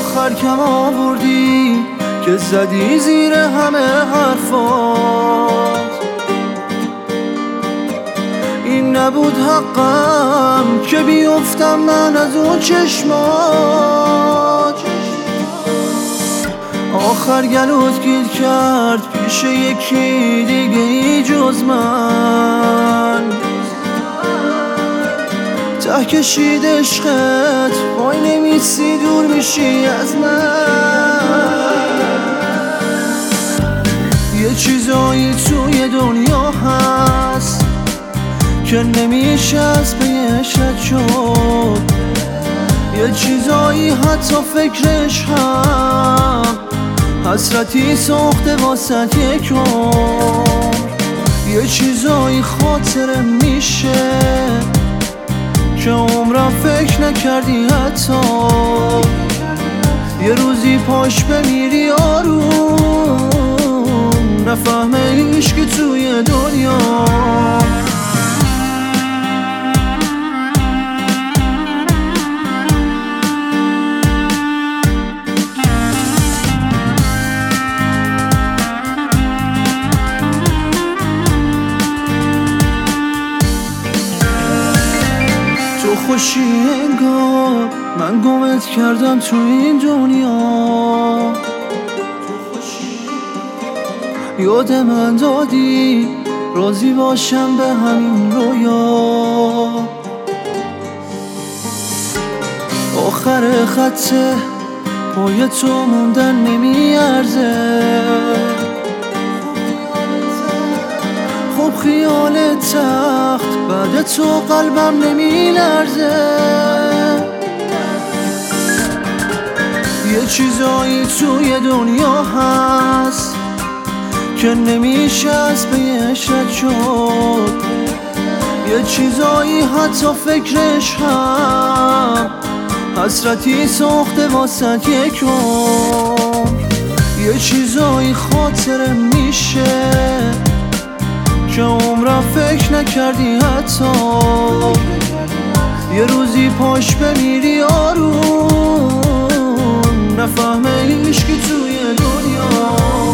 آخر کم آوردی که زدی زیر همه حرفات. این نبود حقم که بیفتم من از اون چشمات. آخر گلوت گیر کرد پیش یکی دیگه ای جز من. ته کشید عشقت وای نمیسی دور میشی از من. یه چیزایی توی دنیا هست که نمیشه از پیش رد شد. یه چیزایی حتی فکرش هم حسرتی ساخته واسه یک عمر. یه چیزایی خاطرم میشه که عمرم فکر نکردی حتی یه روزی پاش بمیری آروم نفهمه عشقی توی دنیا. تو خوشی انگار من گمت کردم تو این دنیا. یاد من دادی راضی باشم به همین رویا. آخر خطه پای تو موندن نمیارزه. خب خیال تخت بعد تو قلبم نمیلرزه. یه چیزایی توی دنیا هست که نمیشه از پیش رد شد. یه چیزایی حتی فکرش هم حسرتی ساخته واسه یک عمر. یه چیزایی خاطرم میشه که عمرم فکر نکردی حتی یه روزی پاش بمیری آروم نفهمه عشقی توی دنیا.